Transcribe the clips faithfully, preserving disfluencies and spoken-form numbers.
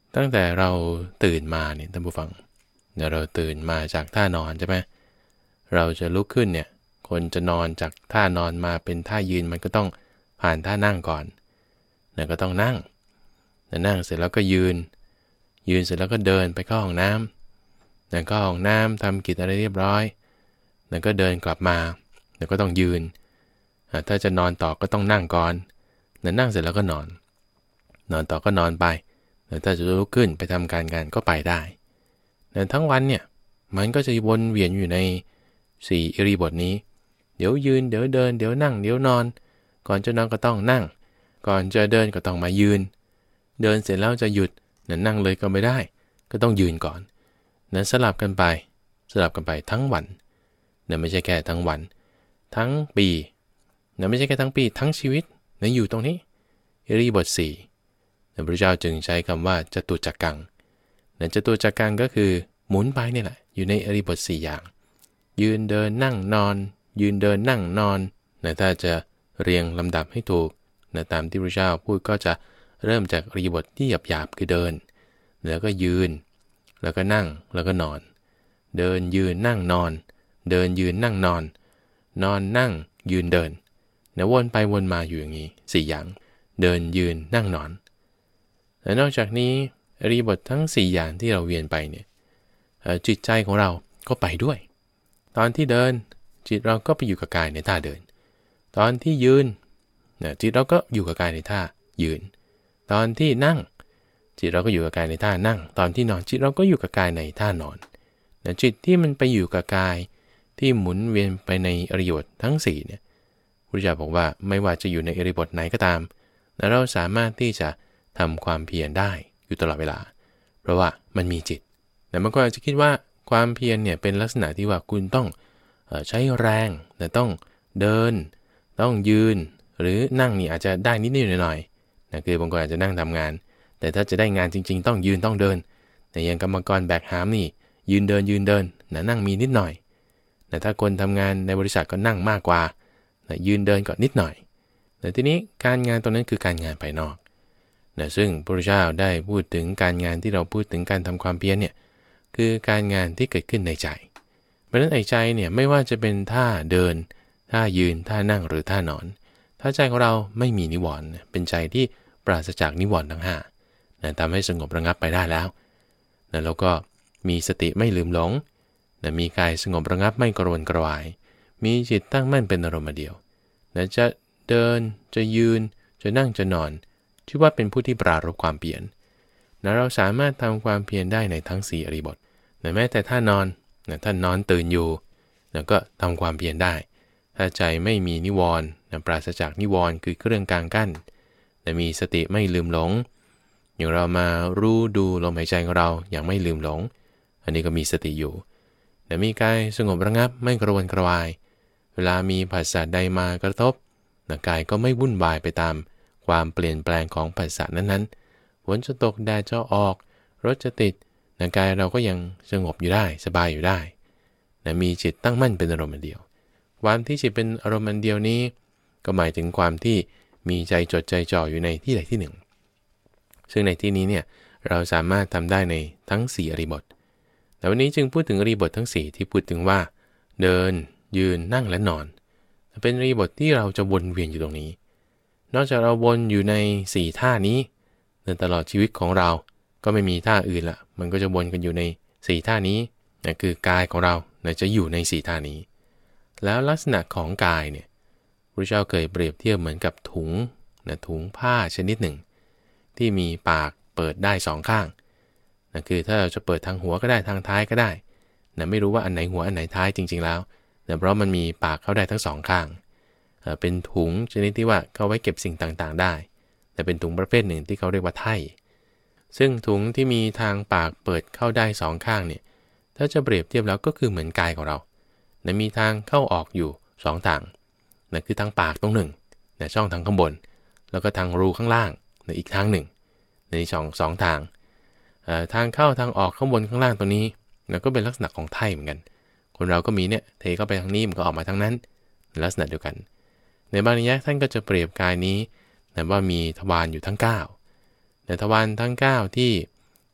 ตั้งแต่เราตื่นมาเนี่ยท่านผู้ฟังเนี่ยเราตื่นมาจากท่านอนใช่ไหมเราจะลุกขึ้นเนี่ยคนจะนอนจากท่านอนมาเป็นท่ายืนมันก็ต้องผ่านท่านั่งก่อนเนี่ยก็ต้องนั่งเนี่ยนั่งเสร็จแล้วก็ยืนยืนเสร็จแล้วก็เดินไปเข้าห้องน้ำเนี่ยเข้าห้องน้ำทำกิจอะไรเรียบร้อยเนี่ยก็เดินกลับมาเนี่ยก็ต้องยืนถ้าจะนอนต่อก็ต้องนั่งก่อนเนี่ยนั่งเสร็จแล้วก็นอนนอนต่อก็นอนไปถ้าจะลุกขึ้นไปทำการงานก็ไปได้แต่ทั้งวันเนี่ยมันก็จะวนเวียนอยู่ในสี่อิริยาบถนี้เดี๋ยวยืนเดี๋ยวเดินเดี๋ยวนั่งเดี๋ยวนอนก่อนจะนอนก็ต้องนั่งก่อนจะเดินก็ต้องมายืนเดินเสร็จแล้วจะหยุดนั่งเลยก็ไม่ได้ก็ต้องยืนก่อนนั้นสลับกันไปสลับกันไปทั้งวันนั่นไม่ใช่แค่ทั้งวันทั้งปีนั่นไม่ใช่แค่ทั้งปีทั้งชีวิตนั่นอยู่ตรงนี้อิริยาบถสี่พระเจ้าจึงใช้คำว่าจตุจักกังนั่นจตุจักกังก็คือหมุนไปนี่แหละอยู่ในอิริยาบถสี่อย่างยืนเดินนั่งนอนยืนเดินนั่งนอนนะถ้าจะเรียงลำดับให้ถูกนะตามที่พระเจ้าพูดก็จะเริ่มจากอิริยาบถที่หยาบๆคือเดินแล้วก็ยืนแล้วก็นั่งแล้วก็นอนเดินยืนนั่งนอนเดินยืนนั่งนอนนอนนั่งยืนเดินนะวนไปวนมาอยู่อย่างนี้สี่อย่างเดินยืนนั่งนอนและนอกจากนี้อิริยาบถทั้งสี่อย่างที่เราเวียนไปเนี่ยจิตใจของเราก็ไปด้วยตอนที่เดินจิตเราก็ไปอยู่กับกายในท่าเดินตอนที่ยืนนะจิตเราก็อยู่กับกายในท่ายืนตอนที่นั่งจิตเราก็อยู่กับกายในท่านั่งตอนที่นอนจิตเราก็อยู่กับกายในท่านอนนะจิตที่มันไปอยู่กับกายที่หมุนเวียนไปในอิริยาบถทั้งสี่เนี่ยพระเจ้าบอกว่าไม่ว่าจะอยู่ในอิริยาบถไหนก็ตามนะเราสามารถที่จะทำความเพียรได้อยู่ตลอดเวลาเพราะว่ามันมีจิตแต่บางคนอาจจะคิดว่าความเพียรเนี่ยเป็นลักษณะที่ว่าคุณต้องใช้แรงแต่ต้องเดินต้องยืนหรือนั่งนี่อาจจะได้นิดๆหน่อยๆนะคือบางคนอาจจะนั่งทำงานแต่ถ้าจะได้งานจริงๆต้องยืนต้องเดินแต่อย่างกรรมกรแบกหามนี่ยืนเดินยืนเดินนะนั่งมีนิดหน่อยแต่ถ้าคนทำงานในบริษัทก็นั่งมากกว่านะยืนเดินก็นิดหน่อยแต่ทีนี้การงานตรงนั้นคือการงานภายนอกนะซึ่งพระพุทธเจ้าได้พูดถึงการงานที่เราพูดถึงการทำความเพียรเนี่ยคือการงานที่เกิดขึ้นในใจเพราะฉะนั้นไอ้ใจเนี่ยไม่ว่าจะเป็นท่าเดินท่ายืนท่านั่งหรือท่านอนถ้าใจของเราไม่มีนิวรณ์เป็นใจที่ปราศจากนิวรณ์ทั้งห้านะทำให้สงบระงับไปได้แล้วนะแล้วก็มีสติไม่ลืมหลงนะมีกายสงบระงับไม่กระวนกระวายมีจิตตั้งมั่นเป็นอารมณ์เดียวนะจะเดินจะยืนจะนั่งจะนอนชื่อว่าเป็นผู้ที่ปรารภความเพียรนะเราสามารถทำความเพียรได้ในทั้งสี่อิริยาบถนะแม้แต่ท่านอนนะท่านนอนตื่นอยู่นะก็ทำความเพียรได้ถ้าใจไม่มีนิวรณ์นะปราศจากนิวรณ์คือเครื่องกลางกั้นนะมีสติไม่ลืมหลงอย่างเรามารู้ดูลมหายใจของเราอย่างไม่ลืมหลงอันนี้ก็มีสติอยู่นะมีกายสงบระงับไม่กระวนกระวายเวลามีผัสสะใดมากระทบนะกายก็ไม่วุ่นวายไปตามความเปลี่ยนแปลงของผัสสะนั้นๆฝนจะตกแดดจะออกรถจะติดนะกายเราก็ยังสงบอยู่ได้สบายอยู่ได้นะมีจิตตั้งมั่นเป็นอารมณ์เดียวความที่จิตเป็นอารมณ์เดียวนี้ก็หมายถึงความที่มีใจจดใจจ่ออยู่ในที่ใดที่หนึ่งซึ่งในที่นี้เนี่ยเราสามารถทำได้ในทั้งสี่อิริยาบถแต่วันนี้จึงพูดถึงอิริยาบถทั้งสี่ที่พูดถึงว่าเดินยืนนั่งและนอนเป็นอิริยาบถที่เราจะวนเวียนอยู่ตรงนี้นอกจากเราวนอยู่ในสี่ท่านี้ในตลอดชีวิตของเราก็ไม่มีท่าอื่นละมันก็จะวนกันอยู่ในสี่ท่านี้นั่นคือกายของเรานะจะอยู่ในสี่ท่านี้แล้วลักษณะของกายเนี่ยพระเจ้าเคยเปรียบเทียบเหมือนกับถุงนะถุงผ้าชนิดหนึ่งที่มีปากเปิดได้สองข้างนะคือถ้าเราจะเปิดทางหัวก็ได้ทางท้ายก็ได้นะไม่รู้ว่าอันไหนหัวอันไหนท้ายจริงๆแล้วนะเพราะมันมีปากเข้าได้ทั้งสองข้างเป็นถุงชนิดที่ว่าเขาไว้เก็บสิ่งต่างๆได้แต่เป็นถุงประเภทหนึ่งที่เขาเรียกว่าไถ่ซึ่งถุงที่มีทางปากเปิดเข้าได้สองข้างเนี่ยถ้าจะเปรียบเทียบแล้วก็คือเหมือนกายของเรานะมีทางเข้าออกอยู่สองทางนะคือทางปากตรงหนึ่งนะช่องทางข้างบนแล้วก็ทางรูข้างล่างนะอีกทางหนึ่งในสองสองทางทางเข้าทางออกข้างบนข้างล่างตรงนี้นะก็เป็นลักษณะของไถ่เหมือนกันคนเราก็มีเนี่ยเทเข้าไปทางนี้มันก็ออกมาทางนั้นลักษณะเดียวกันในบางนิยายท่านก็จะเปรียบกายนี้นะว่ามีทวารอยู่ทั้งเก้าแต่ทวารทั้งเก้าที่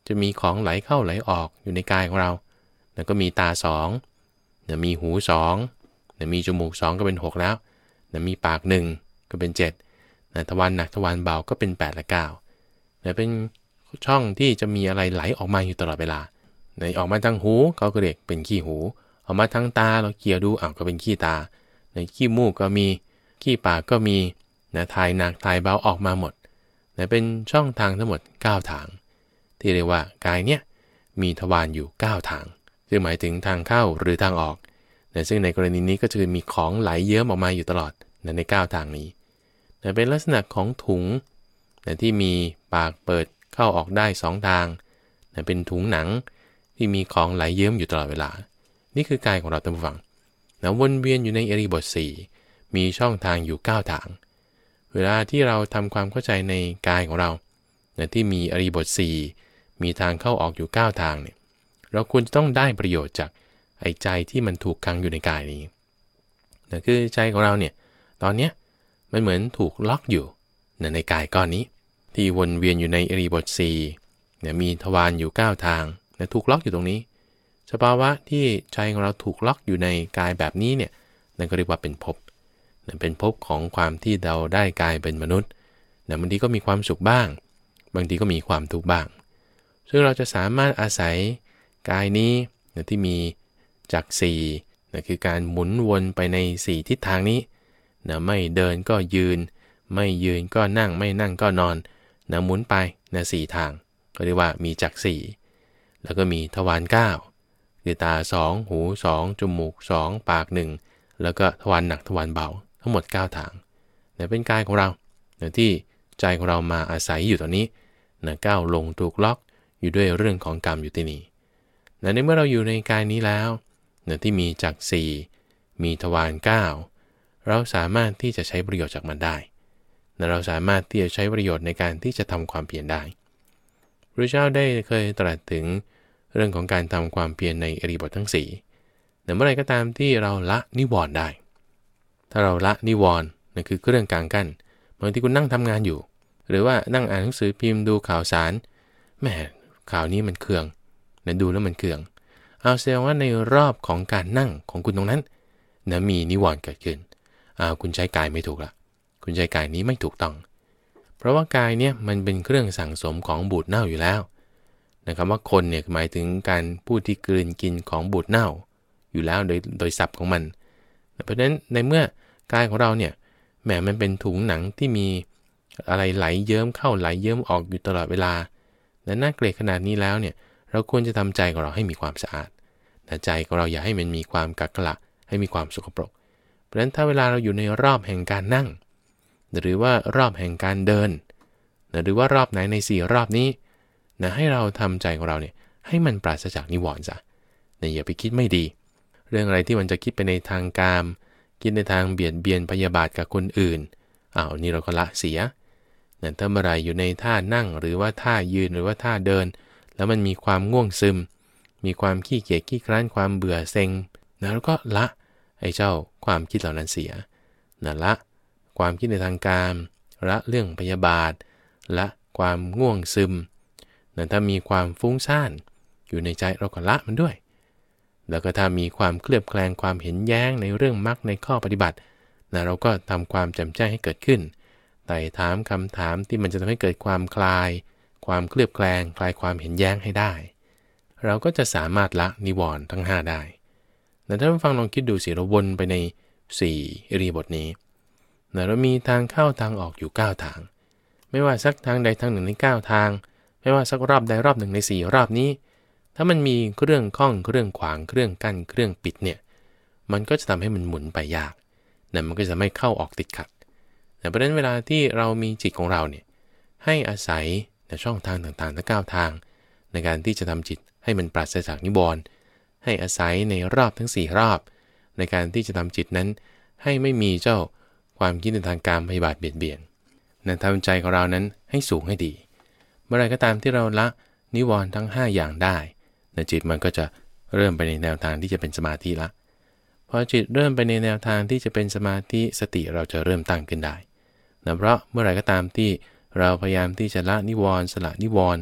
จะมีของไหลเข้าไหลออกอยู่ในกายของเราแล้วก็มีตาสองนะมีหูสองนะมีจมูกสองก็เป็นหกแล้วนะมีปากหนึ่งก็เป็นเจ็ดนะทวารหนักทวารเบาก็เป็นแปดและเก้านะเป็นช่องที่จะมีอะไรไหลออกมาอยู่ตลอดเวลาในออกมาทางหูเขาก็เรียกเป็นขี้หูออกมาทางตาเราเกี่ยวดูอ้าวก็เป็นขี้ตาในขี้มูกก็มีขี้ปากก็มีนะถ่ายหนักถ่ายเบาออกมาหมดนะเป็นช่องทางทั้งหมดเก้าทางที่เรียกว่ากายเนี่ยมีทวารอยู่เก้าทางซึ่งหมายถึงทางเข้าหรือทางออกนะซึ่งในกรณีนี้ก็จะมีของไหลเยิ้มออกมาอยู่ตลอดนะในเก้าทางนี้นะเป็นลักษณะของถุงนะที่มีปากเปิดเข้าออกได้สองทางนะเป็นถุงหนังที่มีของไหลเยิ้มอยู่ตลอดเวลานี่คือกายของเราท่านผู้ฟังนะวนเวียนอยู่ในอิริยาบถสี่มีช่องทางอยู่เก้าทางเวลาที่เราทำความเข้าใจในกายของเรานะที่มีอิริยาบถสี่มีทางเข้าออกอยู่เก้าทางเนี่ยเราควรจะต้องได้ประโยชน์จากไอ้ใจที่มันถูกขังอยู่ในกายนี้นะคือใจของเราเนี่ยตอนเนี้ยมันเหมือนถูกล็อกอยู่นะในกายก้อนนี้ที่วนเวียนอยู่ในอิริยาบถสี่เนี่ยมีทวารอยู่เก้าทางนะถูกล็อกอยู่ตรงนี้สภาวะที่ใจของเราถูกล็อกอยู่ในกายแบบนี้เนี่ยนั่นก็เรียกว่าเป็นภพนะเป็นภพของความที่เราได้กายเป็นมนุษย์นะบางทีก็มีความสุขบ้างบางทีก็มีความทุกข์บ้างซึ่งเราจะสามารถอาศัยกายนี้นะที่มีจักรสี่นะคือการหมุนวนไปในสี่ทิศทางนี้นะไม่เดินก็ยืนไม่ยืนก็นั่งไม่นั่งก็นอนนะหมุนไปนะสี่ทางก็เรียกว่ามีจักรสี่แล้วก็มีทวารเก้าคือตาสองหูสองจมูกสองปากหนึ่งแล้วก็ทวารหนักทวารเบาทั้งหมดเก้าทางนะเป็นกายของเรานะที่ใจของเรามาอาศัยอยู่ตอนนี้นะก้าวลงถูกล็อกอยู่ด้วยเรื่องของกรรมอยู่ที่นี่นะในเมื่อเราอยู่ในกายนี้แล้วนะที่มีจักรสี่มีทวารเก้าเราสามารถที่จะใช้ประโยชน์จากมันได้นะเราสามารถที่จะใช้ประโยชน์ในการที่จะทำความเพียรได้พระเจ้าได้เคยตรัสถึงเรื่องของการทำความเพียรในอริยบททั้งสี่แต่เมื่อไรก็ตามที่เราละนิวรณ์ได้ถ้าเราละนิวรณ์นั่นคือเครื่องกลางกั้นบางทีคุณนั่งทำงานอยู่หรือว่านั่งอ่านหนังสือพิมพ์ดูข่าวสารแหมข่าวนี้มันเคืองนะดูแล้วมันเคืองเอาแสดงว่าในรอบของการนั่งของคุณตรงนั้นนะมีนิวรณ์เกิดขึ้นเอาคุณใช้กายไม่ถูกละคุณใช้กายนี้ไม่ถูกต้องเพราะว่ากายเนี่ยมันเป็นเครื่องสั่งสมของบูดเน่าอยู่แล้วนะครับว่าคนเนี่ยหมายถึงการพูดที่กลืนกินของบูดเน่าอยู่แล้วโดยโดยศัพท์ของมันเพราะฉะนั้นในเมื่อกายของเราเนี่ยแหมมันเป็นถุงหนังที่มีอะไรไหลเยิ้มเข้าไหลเยิ้มออกอยู่ตลอดเวลาและน่าเกลียดขนาดนี้แล้วเนี่ยเราควรจะทำใจของเราให้มีความสะอาดแต่ใจของเราอย่าให้มันมีความกักกะให้มีความสกปรกเพราะฉะนั้นถ้าเวลาเราอยู่ในรอบแห่งการนั่งหรือว่ารอบแห่งการเดินหรือว่ารอบไหนในสี่รอบนี้นะให้เราทำใจของเราเนี่ยให้มันปราศจากนิวรณ์ซะนะอย่าไปคิดไม่ดีเรื่องอะไรที่มันจะคิดไปในทางกามคิดในทางเบียดเบียนพยาบาทกับคนอื่นอ้าวนี่เราก็ละเสียนะถ้าเมื่อไรอยู่ในท่านั่งหรือว่าท่ายืนหรือว่าท่าเดินแล้วมันมีความง่วงซึมมีความขี้เกียจขี้คร้านความเบื่อเซ็งนะแล้วก็ละไอ้เจ้าความคิดเหล่านั้นเสียนะละความคิดในทางกามละเรื่องพยาบาทละความง่วงซึมนะถ้ามีความฟุ้งซ่านอยู่ในใจเราก็ละมันด้วยแล้วก็ถ้ามีความเคลือบแคลงความเห็นแย้งในเรื่องมรรคในข้อปฏิบัตินะเราก็ทำความแจ่มแจ้งให้เกิดขึ้นไต่ถามคำถามที่มันจะทำให้เกิดความคลายความเคลือบแคลงคลายความเห็นแย้งให้ได้เราก็จะสามารถละนิวรณ์ทั้งห้าได้แต่ถ้าท่านฟังลองคิดดูสิเราวนไปในสี่อิริยาบถนี้นะเรามีทางเข้าทางออกอยู่เก้าทางไม่ว่าสักทางใดทางหนึ่งในเก้าทางไม่ว่าสักรอบใดรอบหนึ่งในสี่รอบนี้ถ้ามันมีเครื่องข้องเครื่องขวางเครื่องกั้นเครื่องปิดเนี่ยมันก็จะทำให้มันหมุนไปยากนะมันก็จะไม่เข้าออกติดขัดแต่เพราะฉะนั้นเวลาที่เรามีจิตของเราเนี่ยให้อาศัยในช่องทางต่างๆทั้งเก้าทางในการที่จะทำจิตให้มันปราศจากนิวรณ์ให้อาศัยในรอบทั้งสี่รอบในการที่จะทำจิตนั้นให้ไม่มีเจ้าความคิดในทางการพยาบาทเบียดเบียนนะทำใจของเรานั้นให้สูงให้ดีเมื่อไรก็ตามที่เราละนิวรณ์ทั้งห้าอย่างได้นะจิตมันก็จะเริ่มไปในแนวทางที่จะเป็นสมาธิละพอจิตเริ่มไปในแนวทางที่จะเป็นสมาธิสติเราจะเริ่มตั้งขึ้นได้นะเพราะเมื่อไรก็ตามที่เราพยายามที่จะละนิวรณ์สละนิวรณ์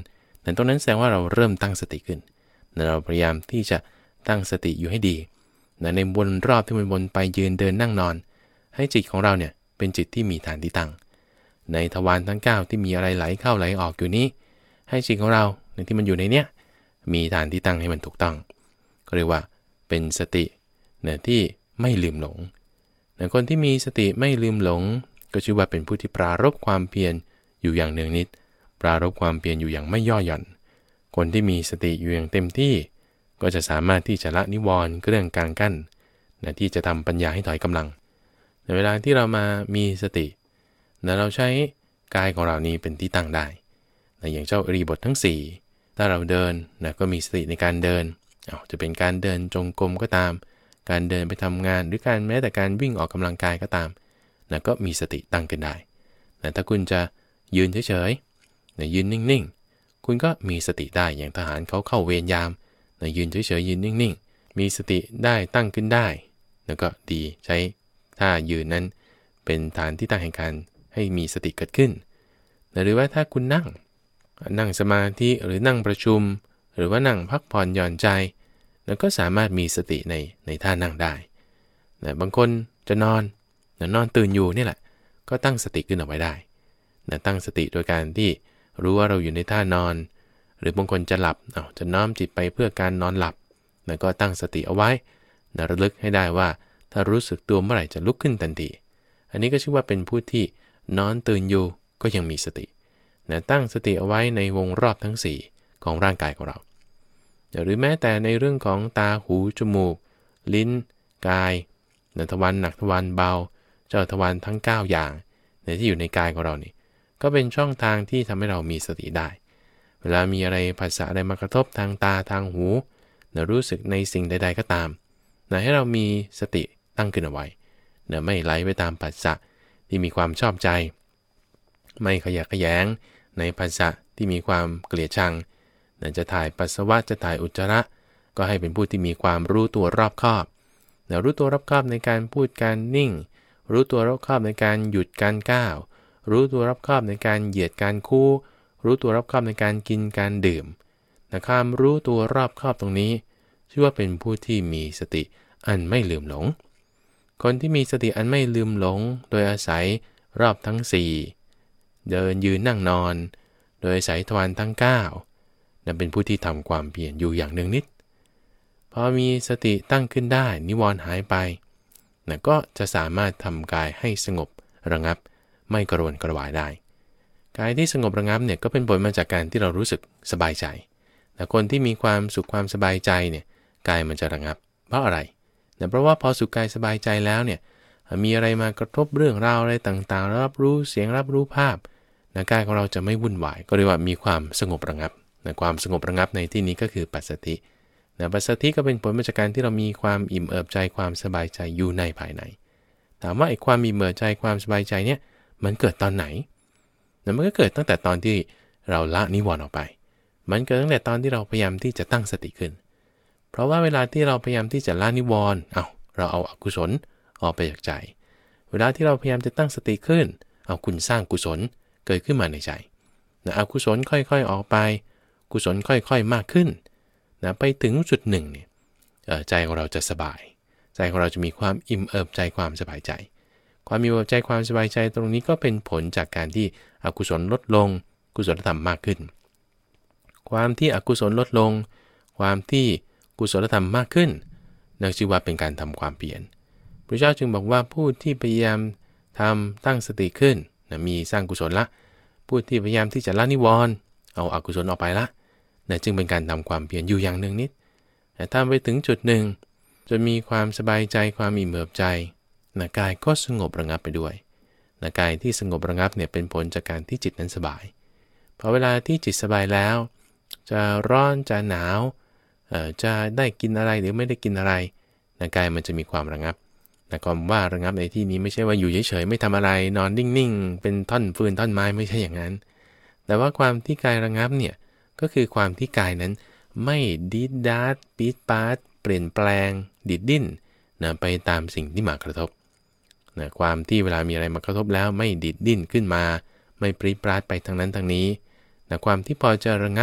แต่ตรงนั้นแสดงว่าเราเริ่มตั้งสติขึ้นเราพยายามที่จะตั้งสติอยู่ให้ดีในวนรอบที่มันวนไปยืนเดินนั่งนอนให้จิตของเราเนี่ยเป็นจิตที่มีฐานที่ตั้งในทวารทั้งเก้าที่มีอะไรไหลเข้าไหลออกอยู่นี้ให้จิตของเราในที่มันอยู่ในเนี้ยมีฐานที่ตั้งให้มันถูกต้องก็เรียกว่าเป็นสติเนี่ยที่ไม่ลืมหลงแต่คนที่มีสติไม่ลืมหลงก็ชื่อว่าเป็นผู้ที่ปรารภความเพียรอยู่อย่างเนืองนิดปรารภความเพียรอยู่อย่างไม่ย่อหย่อนคนที่มีสติอยู่อย่างเต็มที่ก็จะสามารถที่จะละนิวรณ์เรื่องกลางกั้นนะที่จะทำปัญญาให้ถอยกำลังในเวลาที่เรามามีสตินะเราใช้กายของเรานี้เป็นที่ตั้งได้นะอย่างเจ้าอริยบททั้งสี่ถ้าเราเดินนะก็มีสติในการเดินเอาจะเป็นการเดินจงกรมก็ตามการเดินไปทำงานหรือการแม้แต่การวิ่งออกกำลังกายก็ตามนะก็มีสติตั้งขึ้นได้นะถ้าคุณจะยืนเฉยๆนะยืนนิ่งๆคุณก็มีสติได้อย่างทหารเขาเข้าเวรยามนะยืนเฉยๆยืนนิ่งๆมีสติได้ตั้งขึ้นได้แล้วก็ดีใช้ท่ายืนนั้นเป็นฐานที่ตั้งแห่งการให้มีสติเกิดขึ้นนะหรือว่าถ้าคุณนั่งนั่งสมาธิหรือนั่งประชุมหรือว่านั่งพักผ่อนหย่อนใจแล้วก็สามารถมีสติในในท่านั่งได้นะบางคนจะนอนนะนอนตื่นอยู่นี่แหละก็ตั้งสติขึ้นเอาไว้ได้นะตั้งสติโดยการที่รู้ว่าเราอยู่ในท่านอนหรือบางคนจะหลับเอาจะน้อมจิตไปเพื่อการนอนหลับนะก็ตั้งสติเอาไว้นะระลึกให้ได้ว่าถ้ารู้สึกตัวเมื่อไหร่จะลุกขึ้นทันทีอันนี้ก็ชื่อว่าเป็นผู้ที่นอนตื่นอยู่ก็ยังมีสตินะตั้งสติเอาไว้ในวงรอบทั้งสี่ของร่างกายของเราหรือแม้แต่ในเรื่องของตาหูจมูกลิ้นกายนะทวารหนักทวารเบาเจ้าทวารทั้งเก้าอย่างในที่อยู่ในกายของเรานี่ก็เป็นช่องทางที่ทำให้เรามีสติได้เวลามีอะไรภาษาอะไรมากระทบทางตาทางหูนะรู้สึกในสิ่งใดๆก็ตามนะให้เรามีสติตั้งขึ้นเอาไว้นะไม่ไหลไปตามภาษาที่มีความชอบใจไม่ขยะแขยงในภาษาที่มีความเกลียดชังนะจะถ่ายปัสสาวะจะถ่ายอุจจาระก็ให้เป็นผู้ที่มีความรู้ตัวรอบคอบนะรู้ตัวรอบคอบในการพูดการนิ่งรู้ตัวรอบคอบในการหยุดการก้าวรู้ตัวรอบคอบในการเหยียดการคู่รู้ตัวรอบคอบในการกินการดื่มนะความรู้ตัวรอบคอบตรงนี้ชื่อว่าเป็นผู้ที่มีสติอันไม่ลืมหลงคนที่มีสติอันไม่ลืมหลงโดยอาศัยรอบทั้งสี่เดินยืนนั่งนอนโดยอาศัยทวารทั้งเก้านั่นเป็นผู้ที่ทำความเพียรอยู่อย่างเนืองนิดพอมีสติตั้งขึ้นได้นิวรณ์หายไปนะก็จะสามารถทำกายให้สงบระงับไม่กระวนกระวายได้กายที่สงบระงับเนี่ยก็เป็นผลมาจากการที่เรารู้สึกสบายใจแต่คนที่มีความสุขความสบายใจเนี่ยกายมันจะระงับเพราะอะไรเนี่ยเพราะว่าพอสุขกายสบายใจแล้วเนี่ยมีอะไรมากระทบเรื่องราวอะไรต่างๆรับรู้เสียงรับรู้ภาพนะกายของเราจะไม่วุ่นวายก็เรียกว่ามีความสงบระงับนะความสงบระงับในที่นี้ก็คือปัสสตินะปัสสติก็เป็นผลมาจากการที่เรามีความอิ่มเอิบใจความสบายใจอยู่ในภายในถามว่าไอ้ความอิ่มเอิบใจความสบายใจเนี่ยมันเกิดตอนไหนนะมันก็เกิดตั้งแต่ตอนที่เราละนิวรณ์ออกไปมันเกิดตั้งแต่ตอนที่เราพยายามที่จะตั้งสติขึ้นเพราะว่าเวลาที่เราพยายามที่จะละนิวรณ์เอาเราเอาอกุศลออกไปจากใจเวลาที่เราพยายามจะตั้งสติขึ้นเอาคุณสร้างกุศลเกิดขึ้นมาในใจนะอกุศลค่อยๆออกไปกุศลค่อยๆมากขึ้นนะไปถึงจุดหนึ่งเนี่ยใจของเราจะสบายใจของเราจะมีความอิ่มเอิบใจความสบายใจความอิ่มเอิบใจความสบายใจตรงนี้ก็เป็นผลจากการที่อกุศลลดลงกุศลธรรมมากขึ้นความที่อกุศลลดลงความที่กุศลธรรมมากขึ้นนั่นชื่อว่าเป็นการทำความเปลี่ยนพระเจ้าจึงบอกว่าผู้ที่พยายามทำตั้งสติขึ้นนะมีสร้างกุศลละผู้ที่พยายามที่จะละนิวรณ์เอาอกุศลออกไปละนะจึงเป็นการทำความเปลี่ยนอยู่อย่างหนึ่งนิดแต่ถ้าไปถึงจุดหนึ่งจะมีความสบายใจความอิ่มเอิบใจนะกายก็สงบระงับไปด้วยนะกายที่สงบระงับเนี่ยเป็นผลจากการที่จิตนั้นสบายพอเวลาที่จิตสบายแล้วจะร้อนจะหนาวจะได้กินอะไรหรือไม่ได้กินอะไรนะกายมันจะมีความระงับนะความว่าระงับในที่นี้ไม่ใช่ว่าอยู่เฉยๆไม่ทำอะไรนอนนิ่งๆเป็นท่อนฟืนท่อนไม้ไม่ใช่อย่างนั้นแต่ว่าความที่กายระงับเนี่ยก็คือความที่กายนั้นไม่ดีดดาดปี๊ดปาดเปลี่ยนแปลงดิดดิ้นนะไปตามสิ่งที่มากระทบนะความที่เวลามีอะไรมากระทบแล้วไม่ดิดดิ้นขึ้นมาไม่ปรี๊ดปราดไปทางนั้นทางนี้นะความที่พอจะระงับ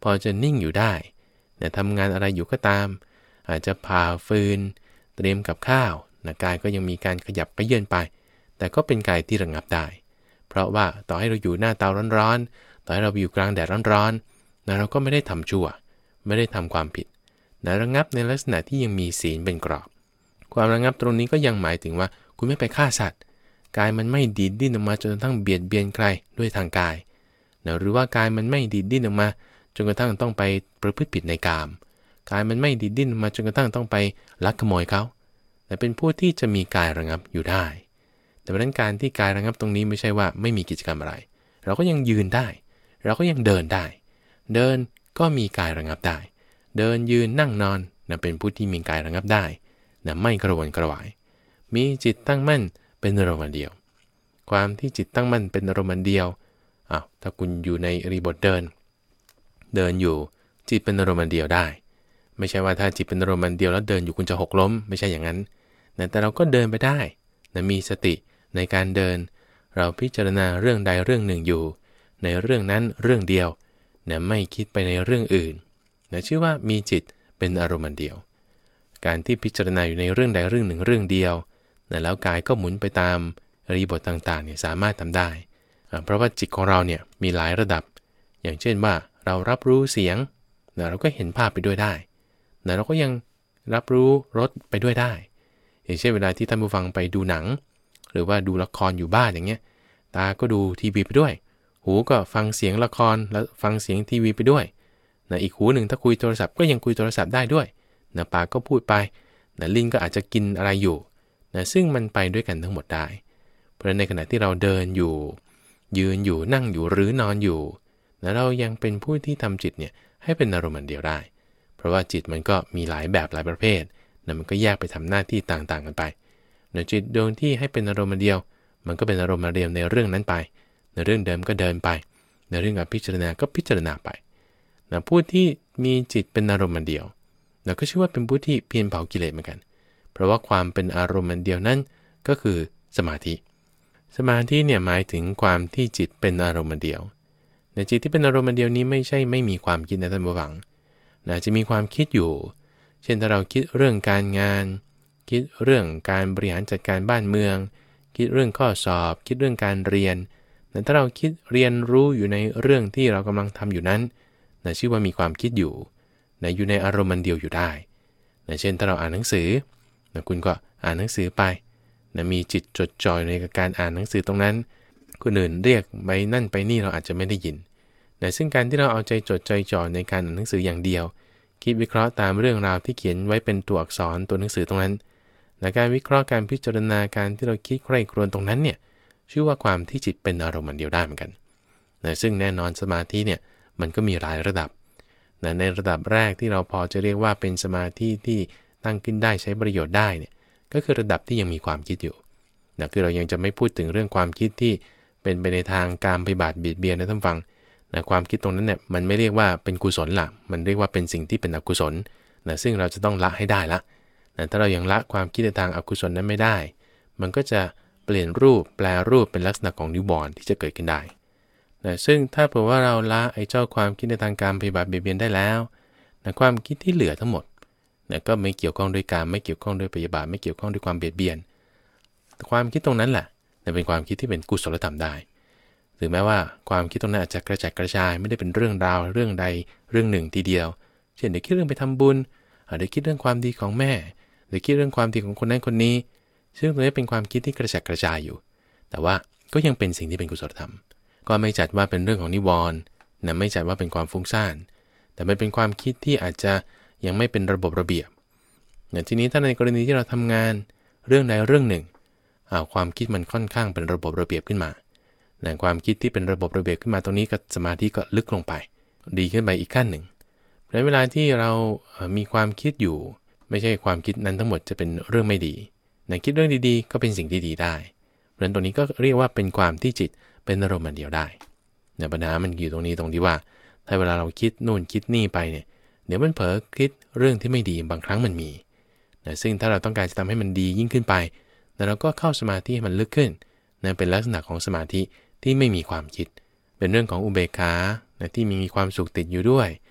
พอจะนิ่งอยู่ได้นะทำงานอะไรอยู่ก็ตามอาจจะผ่าฟืนเตรียมกับข้าวนะกายก็ยังมีการขยับกระเยื่อนไปแต่ก็เป็นกายที่ระงับได้เพราะว่าต่อให้เราอยู่หน้าเตาร้อนๆต่อให้เราอยู่กลางแดดร้อนๆนะเราก็ไม่ได้ทำชั่วไม่ได้ทำความผิดนะระงับในลักษณะที่ยังมีศีลเป็นกรอบความระงับตรงนี้ก็ยังหมายถึงว่าคุณไม่ไปฆ่าสัตว์กายมันไม่ดีดดิ้นออกมาจนกระทั่งเบียดเบียนใครด้วยทางกายนะหรือว่ากายมันไม่ดีดดิ้นออกมาจนกระทั่งต้องไปประพฤติผิดในกามกายมันไม่ดีดดิ้นออกมาจนกระทั่งต้องไปลักขโมยเขาแต่เป็นผู้ที่จะมีกายระงับอยู่ได้แต่เพราะนั้นการที่กายระงับตรงนี้ไม่ใช่ว่าไม่มีกิจกรรมอะไรเราก็ยังยืนได้เราก็ยังเดินได้เดินก็มีกายระงับได้เดินยืนนั่งนอนนะเป็นผู้ที่มีกายระงับได้นะไม่กระวนกระวายมีจิตตั้งมั่นเป็นอารมณ์เดียวความที่จิตตั้งมั่นเป็นอารมณ์เดียวอ้าวถ้าคุณอยู่ในอริบทเดินเดินอยู่จิตเป็นอารมณ์เดียวได้ไม่ใช่ว่าถ้าจิตเป็นอารมณ์เดียวแล้วเดินอยู่คุณจะหกล้มไม่ใช่อย่างนั้นนะแต่เราก็เดินไปได้นะมีสติในการเดินเราพิจารณาเรื่องใดเรื่องหนึ่งอยู่ในเรื่องนั้นเรื่องเดียวนะไม่คิดไปในเรื่องอื่นนะชื่อว่ามีจิตเป็นอารมณ์เดียวการที่พิจารณาอยู่ในเรื่องใดเรื่องหนึ่งเรื่องเดียวนะแล้วกายก็หมุนไปตามอริบทต่างๆเนี่ยสามารถทำได้เพราะว่าจิตของเราเนี่ยมีหลายระดับอย่างเช่นว่าเรารับรู้เสียงนะเราก็เห็นภาพไปด้วยได้นะเราก็ยังรับรู้รสไปด้วยได้อย่างเช่นเวลาที่ท่านผู้ฟังไปดูหนังหรือว่าดูละครอยู่บ้านอย่างเงี้ยตาก็ดูทีวีไปด้วยหูก็ฟังเสียงละครแล้วฟังเสียงทีวีไปด้วยนะอีกหูหนึ่งถ้าคุยโทรศัพท์ก็ยังคุยโทรศัพท์ได้ด้วยนะปากก็พูดไปนะลิ้นก็อาจจะกินอะไรอยู่นะซึ่งมันไปด้วยกันทั้งหมดได้เพราะในขณะที่เราเดินอยู่ยืนอยู่นั่งอยู่หรือนอนอยู่นะเรายังเป็นผู้ที่ทำจิตเนี่ยให้เป็นอารมณ์เดียวได้เพราะว่าจิตมันก็มีหลายแบบหลายประเภทนะมันก็แยกไปทำหน้าที่ต่างๆกันไปนะจิตดวงที่ให้เป็นอารมณ์เดียวมันก็เป็นอารมณ์เดียวในเรื่องนั้นไปในเรื่องเดิมก็เดินไปในเรื่องการพิจารณาก็พิจารณาไปนะผู้ที่มีจิตเป็นอารมณ์เดียวนะก็ชื่อว่าเป็นผู้ที่เพียรเผากิเลสเหมือนกันเพราะว่าความเป็นอารมณ์เดียวนั้นก็คือสมาธิสมาธิเนี่ยหมายถึงความที่จิตเป็นอารมณ์เดียวในจิตที่เป็นอารมณ์เดียวนี้ไม่ใช่ไม่มีความคิดนะท่านผู้ฟังนะจะมีความคิดอยู่เช่นถ้าเราคิดเรื่องการงานคิดเรื่องการบริหารจัดการบ้านเมืองคิดเรื่องข้อสอบคิดเรื่องการเรียนแต่ถ้าเราคิดเรียนรู้อยู่ในเรื่องที่เรากำลังทำอยู่นั้นนะชื่อว่ามีความคิดอยู่นะอยู่ในอารมณ์เดียวอยู่ได้นะเช่นถ้าเราอ่านหนังสือนะคุณก็อ่านหนังสือไปนะมีจิตจดจ่อในการอ่านหนังสือตรงนั้นคนอื่นเรียกไปนั่นไปนี่เราอาจจะไม่ได้ยินนะซึ่งการที่เราเอาใจจดใจจ่อในการอ่านหนังสืออย่างเดียวคิดวิเคราะห์ตามเรื่องราวที่เขียนไว้เป็นตัวอักษรตัวหนังสือตรงนั้นและการวิเคราะห์การพิจารณาการที่เราคิดใคร่ครวญตรงนั้นเนี่ยชื่อว่าความที่จิตเป็นอารมณ์เดียวได้เหมือนกันนะซึ่งแน่นอนสมาธิเนี่ยมันก็มีหลายระดับนะในระดับแรกที่เราพอจะเรียกว่าเป็นสมาธิที่ตั้งขึ้นได้ใช้ประโยชน์ได้เนี่ยก็คือระดับที่ยังมีความคิดอยู่นะคือเรายังจะไม่พูดถึงเรื่องความคิดที่เป็นไปในทางการปฏิบัติเบียดเบียนนะท่านฟังนะความคิดตรงนั้นเนี่ยมันไม่เรียกว่าเป็นกุศลละมันเรียกว่าเป็นสิ่งที่เป็นอกุศลนะซึ่งเราจะต้องละให้ได้ละนะถ้าเรายังละความคิดในทางอกุศลนั้นไม่ได้มันก็จะเปลี่ยนรูปแปลรูปเป็นลักษณะของนิวรณ์ที่จะเกิดขึ้นได้นะซึ่งถ้าเผื่อว่าเราละไอ้เจ้าความคิดในทางการปฏิบัติเบียดเบียนได้แล้วนะความคิดที่เหลือทั้งหมดนะก็ไม่เกี่ยวข้องด้วยการไม่เกี่ยวข้องด้วยพยาบาทไม่เกี่ยวข้องด้วยความเบียดเบียนความคิดตรงนั้นแหละนะเป็นความคิดที่เป็นกุศลธรรมได้ถึงแม้ว่าความคิดตรงนั้นอาจจะกระจัดกระจายไม่ได้เป็นเรื่องราวเรื่องใดเรื่องหนึ่งทีเดียวเช่นเดี๋ยวคิดเรื่องไปทำบุญเดี๋ยวคิดเรื่องความดีของแม่เดี๋ยวคิดเรื่องความดีของคนนั้นคนนี้ซึ่งตรงนี้เป็นความคิดที่กระจัดกระจายอยู่แต่ว่าก็ยังเป็นสิ่งที่เป็นกุศลธรรมก็ไม่จัดว่าเป็นเรื่องของนิวรณ์นะไม่จัดว่าเป็นความฟุ้งซ่านแต่มันเป็นความคิดที่อาจจะยังไม่เป็นระบบระเบียบอย่างทีนี้ถ้าในกรณีที่เราทำงานเรื่องใดเรื่องหนึ่งความคิดมันค่อนข้างเป็นระบบระเบียบขึ้นมาแต่ความคิดที่เป็นระบบระเบียบขึ้นมาตรงนี้ก็สมาธิก็ลึกลงไปดีขึ้นไปอีกขั้นหนึ่งในเวลาที่เรามีความคิดอยู่ไม่ใช่ความคิดนั้นทั้งหมดจะเป็นเรื่องไม่ดีแต่คิดเรื่องดีๆก็เป็นสิ่งที่ดีได้เพราะฉะนั้นตรงนี้ก็เรียกว่าเป็นความที่จิตเป็นอารมณ์เดียวได้แต่ปัญหามันอยู่ตรงนี้ตรงที่ว่าถ้าเวลาเราคิดนู่นคิดนี่ไปเนี่ยเดี๋ยวมันเผลอคิดเรื่องที่ไม่ดีบางครั้งมันมีนะซึ่งถ้าเราต้องการจะทำให้มันดียิ่งขึ้นไปแล้วเราก็เข้าสมาธิให้มันลึกขึ้นนะเป็นลักษณะของสมาธิที่ไม่มีความคิดเป็นเรื่องของอุเบกขานะที่มีความสุขติดอยู่ด้วย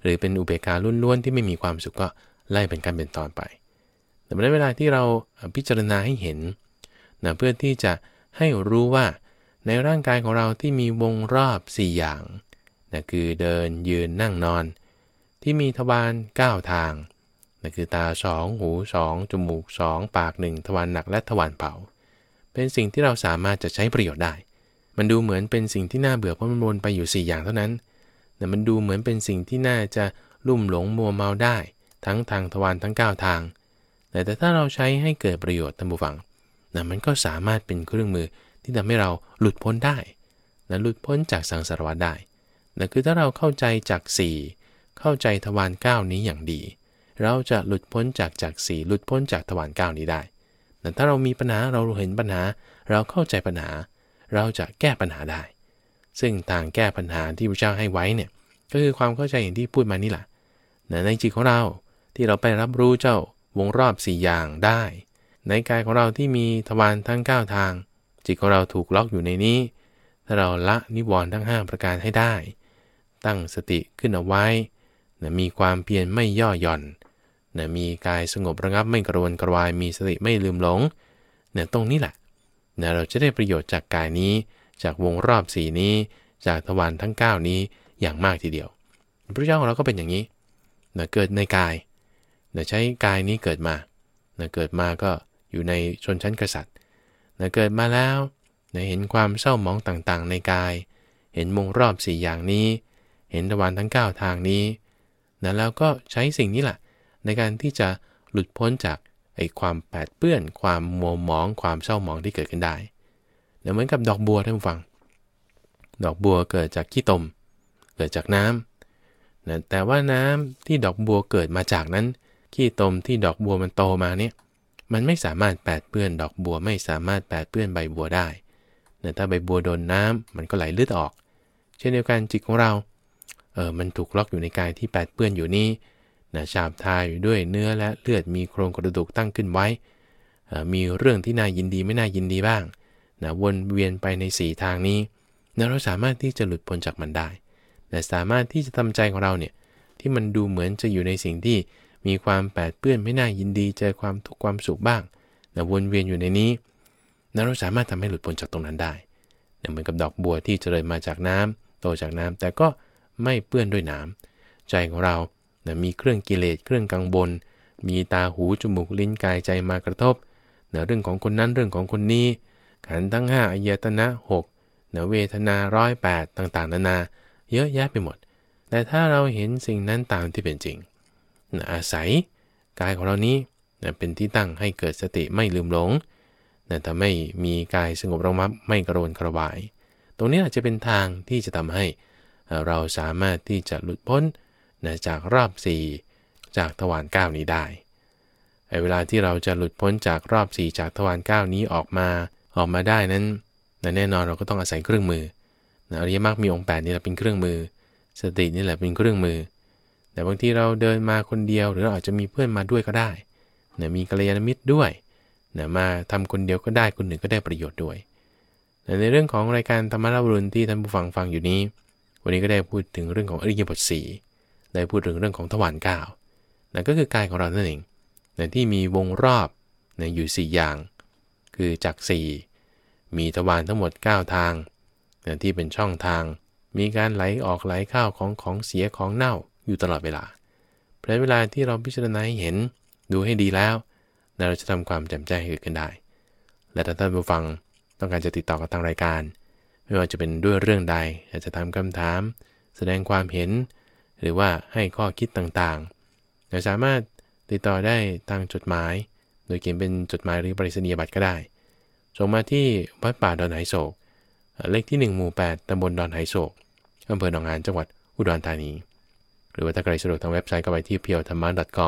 หรือเป็นอุเบกขาล้วนๆที่ไม่มีความสุขก็ไล่เป็นขั้นเป็นตอนไปแต่ในเวลาที่เราพิจารณาให้เห็นนะเพื่อที่จะให้รู้ว่าในร่างกายของเราที่มีวงรอบสี่อย่างนะคือเดินยืนนั่งนอนที่มีทวารเก้าทางนะคือตาสองหูสองจมูกสองปากหนึ่งทวารหนักและทวารเบาเป็นสิ่งที่เราสามารถจะใช้ประโยชน์ได้มันดูเหมือนเป็นสิ่งที่น่าเบื่อเพราะมันวนไปอยู่สี่อย่างเท่านั้นแต่มันดูเหมือนเป็นสิ่งที่น่าจะลุ่มหลงมัวเมาได้ทั้งทางทวารทั้งเก้าทางแต่แต่ถ้าเราใช้ให้เกิดประโยชน์ท่านผู้ฟังนะมันก็สามารถเป็นเครื่องมือที่ทำให้เราหลุดพ้นได้นะหลุดพ้นจากสังสารวัฏได้นะคือถ้าเราเข้าใจจากสี่เข้าใจทวารเก้านี้อย่างดีเราจะหลุดพ้นจากจากสี่หลุดพ้นจากทวารเก้านี้ได้แต่ถ้าเรามีปัญหาเราเห็นปัญหาเราเข้าใจปัญหาเราจะแก้ปัญหาได้ซึ่งทางแก้ปัญหาที่พระเจ้าให้ไว้เนี่ยก็คือความเข้าใจอย่างที่พูดมานี่แหละในจิตของเราที่เราไปรับรู้เจ้าวงรอบสี่อย่างได้ในกายของเราที่มีทวารทั้งเก้าทางจิตของเราถูกล็อกอยู่ในนี้ถ้าเราละนิวรณ์ทั้งห้าประการให้ได้ตั้งสติขึ้นเอาไว้นะมีความเพียรไม่ย่อหย่อนนะมีกายสงบระงับไม่กระวนกระวายมีสติไม่ลืมหลงนะตรงนี้แหละนะเราจะได้ประโยชน์จากกายนี้จากวงรอบสี่นี้จากทวารทั้งเก้านี้อย่างมากทีเดียวพระเจ้าของเราก็เป็นอย่างนี้นะเกิดในกายนะใช้กายนี้เกิดมานะเกิดมาก็อยู่ในชนชั้นกษัตริย์นะเกิดมาแล้วนะเห็นความเศร้าหมองต่างๆในกายเห็นวงรอบสี่อย่างนี้เห็นทวารทั้งเก้าทางนี้นะแล้วก็ใช้สิ่งนี้แหละในการที่จะหลุดพ้นจากไอ้ความแปดเปื้อนความมัวหมองความเศร้าหมองที่เกิดขึ้นได้นะเหมือนกับดอกบัวท่านผู้ฟังดอกบัวเกิดจากขี้ตมเกิดจากน้ำนะแต่ว่าน้ำที่ดอกบัวเกิดมาจากนั้นขี้ตมที่ดอกบัวมันโตมาเนี่ยมันไม่สามารถแปดเปื้อนดอกบัวไม่สามารถแปดเปื้อนใบบัวได้นะถ้าใบบัวโดนน้ำมันก็ไหลเลือดออกเช่นเดียวกันจิตของเราเออมันถูกล็อกอยู่ในกายที่แปดเปื้อนอยู่นี่นะฉาบทาอยู่ด้วยเนื้อและเลือดมีโครงกระดูกตั้งขึ้นไว้มีเรื่องที่น่ายินดีไม่น่ายินดีบ้างนะวนเวียนไปในสี่ทางนี้นะเราสามารถที่จะหลุดพ้นจากมันได้แต่สามารถที่จะทำใจของเราเนี่ยที่มันดูเหมือนจะอยู่ในสิ่งที่มีความแปดเปื้อนไม่น่ายินดีเจอความทุกข์ความสุขบ้างนะวนเวียนอยู่ในนี้นะเราสามารถทำให้หลุดพ้นจากตรงนั้นได้นะเหมือนกับดอกบัวที่เจริญมาจากน้ำโตจากน้ำแต่ก็ไม่เปื้อนด้วยน้ำใจของเรานะมีเครื่องกิเลสเครื่องกังวลมีตาหูจมูกลิ้นกายใจมากระทบนะเรื่องของคนนั้นเรื่องของคนนี้ขันธ์ทั้งห้าอายตนะหกนะเวทนาร้อยแปดต่างๆนานาเยอะแยะไปหมดแต่ถ้าเราเห็นสิ่งนั้นตามที่เป็นจริงนะอาศัยกายของเรานี้นะเป็นที่ตั้งให้เกิดสติไม่ลืมหลงนะถ้าไม่มีกายสงบระงับไม่กระวนกระวายตรงนี้อาจจะเป็นทางที่จะทำให้เราสามารถที่จะหลุดพ้นนะจากรอบสี่จากทวารเก้านี้ได้ไอ้เวลาที่เราจะหลุดพ้นจากรอบสี่จากทวารเก้านี้ออกมาออกมาได้นั้นนะแน่นอนเราก็ต้องอาศัยเครื่องมือนะอริยมรรคมีองค์แปดนี่แหละเป็นเครื่องมือสตินี่แหละเป็นเครื่องมือแต่บางทีเราเดินมาคนเดียวหรือเราอาจจะมีเพื่อนมาด้วยก็ได้นะมีกัลยาณมิตรด้วยนะมาทำคนเดียวก็ได้คนหนึ่งก็ได้ประโยชน์ด้วยนะในเรื่องของรายการธรรมะรับรุณที่ท่านผู้ฟังฟังอยู่นี้วันนี้ก็ได้พูดถึงเรื่องของอริยบทสี่ได้พูดถึงเรื่องของทวารเก้านะก็คือกายของเรานั่นเองนะที่มีวงรอบนะอยู่สี่อย่างคือจากสี่มีทวารทั้งหมดเก้าทางนะที่เป็นช่องทางมีการไหลออกไหลเข้าของของเสียของเน่าอยู่ตลอดเวลาเพราะเวลาที่เราพิจารณาให้เห็นดูให้ดีแล้วเราจะทำความแจ่มแจ้งให้เกิดขึ้นได้และถ้าท่านผู้ฟังต้องการจะติดต่อกับทางรายการไม่ว่าจะเป็นด้วยเรื่องใดอาจจะทำคำถามแสดงความเห็นหรือว่าให้ข้อคิดต่างๆเราสามารถติดต่อได้ทางจดหมายโดยเขียนเป็นจดหมายหรือไปรษณียบัตรก็ได้ส่งมาที่วัดป่าดอนไหโศกเลขที่หนึ่งหมู่แปดตำบลดอนไหโศกอำเภอหนองหานจังหวัดอุดรธานีหรือว่าถ้าใครสะดวกทางเว็บไซต์ก็ไปที่ เพียวธรรมะ .com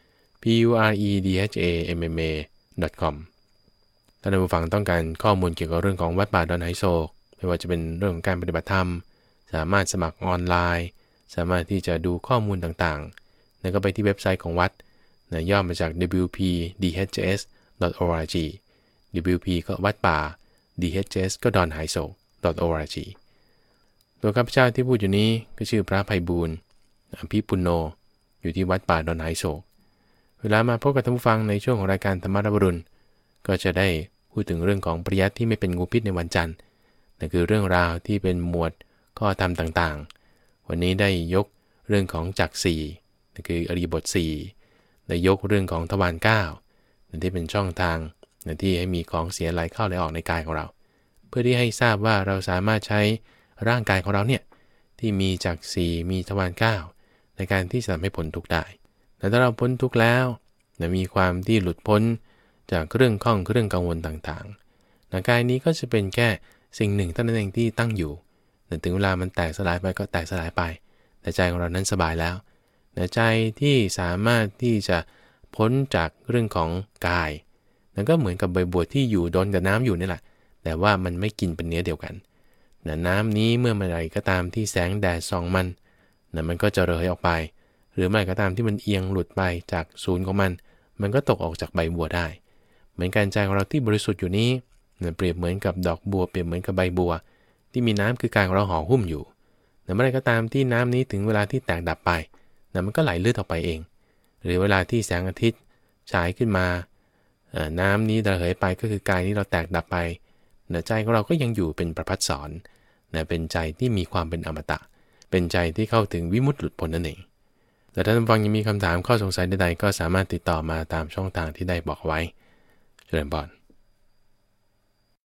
p u r e d h a m m a .com ถ้าท่านผู้ฟังต้องการข้อมูลเกี่ยวกับเรื่องของวัดป่าดอนไหโศกไม่ว่าจะเป็นเรื่องของการปฏิบัติธรรมสามารถสมัครออนไลน์สามารถที่จะดูข้อมูลต่างๆแล้วก็ไปที่เว็บไซต์ของวัดนะย่อมาจาก ดับเบิลยู พี ดี เอช เอส ดอท โอ อาร์ จี ดับเบิลยู พี ก็วัดป่า ดี เอช เอส ก็ดอนไหโศก .org ตัวข้าพเจ้าที่พูดอยู่นี้ก็ชื่อพระไพบูลย์อภิปุโนอยู่ที่วัดป่าดอนไหโศกเวลามาพบกับท่านผู้ฟังในช่วงของรายการธรรมรับรุณก็จะได้พูดถึงเรื่องของปริยัติที่ไม่เป็นงูพิษในวันจันทร์นั่นคือเรื่องราวที่เป็นหมวดข้อธรรมต่างๆวันนี้ได้ยกเรื่องของจักรสี่นั่นคืออริยบทสี่ได้ยกเรื่องของทวารเก้านั่นที่เป็นช่องทางนั่นที่ให้มีของเสียไหลเข้าไหลออกในกายของเราเพื่อที่ให้ทราบว่าเราสามารถใช้ร่างกายของเราเนี่ยที่มีจักรสี่มีทวารเก้าในการที่จะทำให้พ้นทุกข์ได้แต่ถ้าเราพ้นทุกข์แล้วนะมีความที่หลุดพ้นจากเรื่องข้องเรื่องกังวลต่างๆร่างกายนี้ก็จะเป็นแค่สิ่งหนึ่งเท่านั้นเองที่ตั้งอยู่แต่ถึงเวลามันแตกสลายไปก็แตกสลายไปแต่ใจของเรานั้นสบายแล้วแต่ใจที่สามารถที่จะพ้นจากเรื่องของกายนั่นก็เหมือนกับใบบัวที่อยู่โดนกับน้ำอยู่นี่แหละแต่ว่ามันไม่กินเป็นเนื้อเดียวกันนะน้ำนี้เมื่อเมื่อไรก็ตามที่แสงแดดส่องมันนะมันก็จะระเหยออกไปหรือเมื่อไรก็ตามที่มันเอียงหลุดไปจากศูนย์ของมันมันก็ตกออกจากใบบัวได้เหมือนกันใจของเราที่บริสุทธิ์อยู่นี้นะเปรียบเหมือนกับดอกบัวเปรียบเหมือนกับใบบัวที่มีน้ำคือกายของเราห่อหุ้มอยู่แต่เมื่อไรก็ตามที่น้ำนี้ถึงเวลาที่แตกดับไปนะมันก็ไหลเลือดออกไปเองหรือเวลาที่แสงอาทิตย์ฉายขึ้นมาน้ำนี้ระเหยไปก็คือกายนี้เราแตกดับไปนะใจของเราก็ยังอยู่เป็นประภัสสรนะเป็นใจที่มีความเป็นอมตะเป็นใจที่เข้าถึงวิมุตติหลุดพ้นนั่นเองแต่ถ้าท่านฟังยังมีคำถามข้อสงสัยใดๆก็สามารถติดต่อมาตามช่องทางที่ได้บอกไว้เจริญพร